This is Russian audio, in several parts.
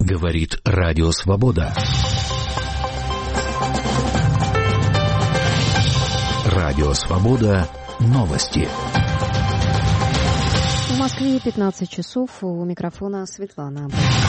Говорит Радио Свобода. Радио Свобода. Новости. В Москве 15 часов. У микрофона Светлана.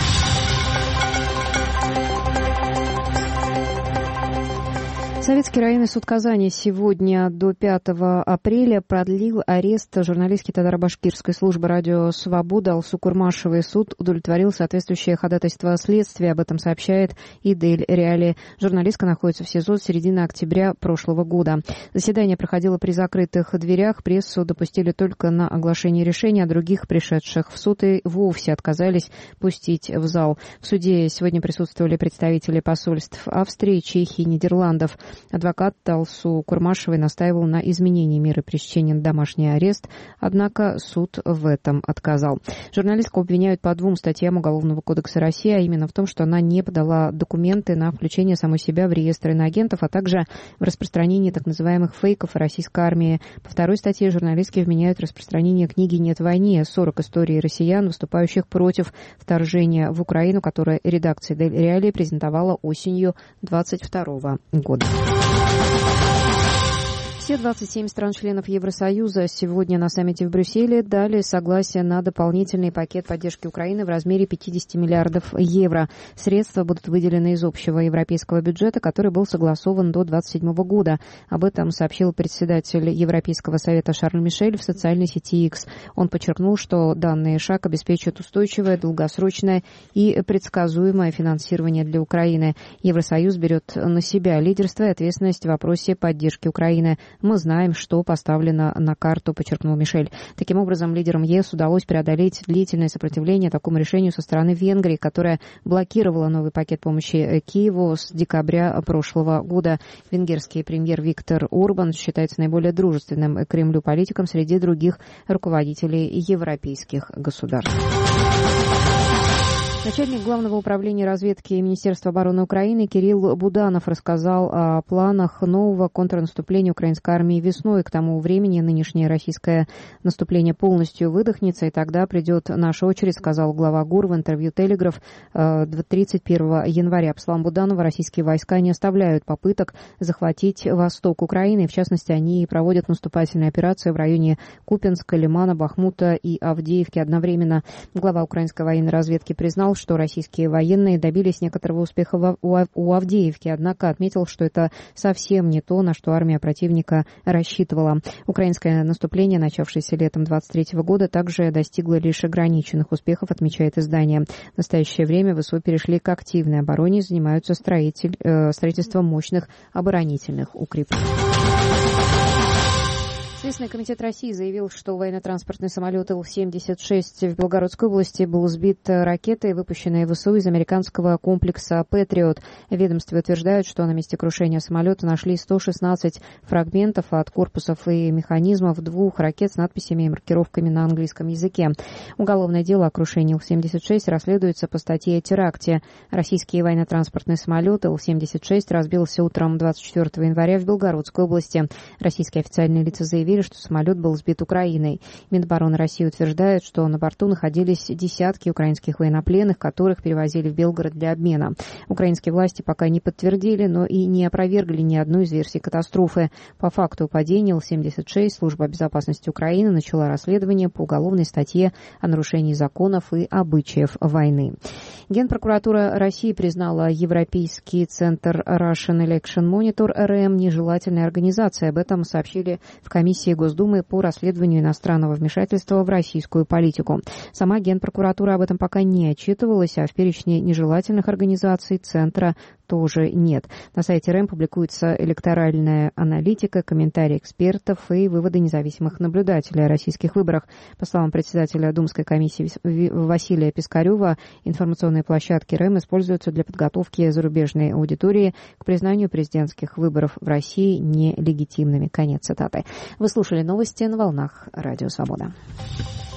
Советский районный суд Казани сегодня до 5 апреля продлил арест журналистки Татаро-Башкирской службы «Радио Свобода» Алсу Курмашевой. Суд удовлетворил соответствующее ходатайство следствия. Об этом сообщает Идель Реали. Журналистка находится в СИЗО с середины октября прошлого года. Заседание проходило при закрытых дверях. Прессу допустили только на оглашение решения, а других пришедших в суд и вовсе отказались пустить в зал. В суде сегодня присутствовали представители посольств Австрии, Чехии, Нидерландов. Адвокат Алсу Курмашевой настаивал на изменении меры пресечения на домашний арест, однако суд в этом отказал. Журналистку обвиняют по 2 статьям Уголовного кодекса России, а именно в том, что она не подала документы на включение самой себя в реестр иноагентов, а также в распространении так называемых фейков о российской армии. По 2 статье журналистки обвиняют распространение книги «Нет войны» 40 историй россиян, выступающих против вторжения в Украину, которое редакция Дель Реали презентовала осенью 2022 года. Все 27 стран-членов Евросоюза сегодня на саммите в Брюсселе дали согласие на дополнительный пакет поддержки Украины в размере 50 миллиардов евро. Средства будут выделены из общего европейского бюджета, который был согласован до 2027 года. Об этом сообщил председатель Европейского совета Шарль Мишель в социальной сети X. Он подчеркнул, что данный шаг обеспечит устойчивое, долгосрочное и предсказуемое финансирование для Украины. Евросоюз берет на себя лидерство и ответственность в вопросе поддержки Украины. Мы знаем, что поставлено на карту, подчеркнул Мишель. Таким образом, лидерам ЕС удалось преодолеть длительное сопротивление такому решению со стороны Венгрии, которая блокировала новый пакет помощи Киеву с декабря прошлого года. Венгерский премьер Виктор Орбан считается наиболее дружественным к Кремлю политиком среди других руководителей европейских государств. Начальник Главного управления разведки Министерства обороны Украины Кирилл Буданов рассказал о планах нового контрнаступления украинской армии весной. К тому времени нынешнее российское наступление полностью выдохнется, и тогда придет наша очередь, сказал глава ГУР в интервью «Телеграф» 31 января. По словам Буданова, российские войска не оставляют попыток захватить восток Украины. В частности, они проводят наступательные операции в районе Купянска, Лимана, Бахмута и Авдеевки одновременно. Глава украинской военной разведки признал, что российские военные добились некоторого успеха у Авдеевки, однако отметил, что это совсем не то, на что армия противника рассчитывала. Украинское наступление, начавшееся летом 2023 года, также достигло лишь ограниченных успехов, отмечает издание. В настоящее время ВСУ перешли к активной обороне и занимаются строительством мощных оборонительных укреплений. Следственный комитет России заявил, что военно-транспортный самолет Ил-76 в Белгородской области был сбит ракетой, выпущенной ВСУ из американского комплекса «Патриот». Ведомства утверждают, что на месте крушения самолета нашли 116 фрагментов от корпусов и механизмов 2 ракет с надписями и маркировками на английском языке. Уголовное дело о крушении Ил-76 расследуется по статье о теракте. Российский военно-транспортный самолет Ил-76 разбился утром 24 января в Белгородской области. Российские официальные лица заявили, что самолет был сбит Украиной. Минобороны России утверждает, что на борту находились десятки украинских военнопленных, которых перевозили в Белгород для обмена. Украинские власти пока не подтвердили, но и не опровергли ни одну из версий катастрофы. По факту падения Ил-76 Служба безопасности Украины начала расследование по уголовной статье о нарушении законов и обычаев войны. Генпрокуратура России признала Европейский центр Russian Election Monitor РМ нежелательной организацией. Об этом сообщили в комиссии Госдумы по расследованию иностранного вмешательства в российскую политику. Сама Генпрокуратура об этом пока не отчитывалась, а в перечне нежелательных организаций центра тоже нет. На сайте РЭМ публикуется электоральная аналитика, комментарии экспертов и выводы независимых наблюдателей о российских выборах. По словам председателя Думской комиссии Василия Пискарева, информационные площадки РЭМ используются для подготовки зарубежной аудитории к признанию президентских выборов в России нелегитимными. Конец цитаты. Вы слушали новости на волнах Радио Свобода.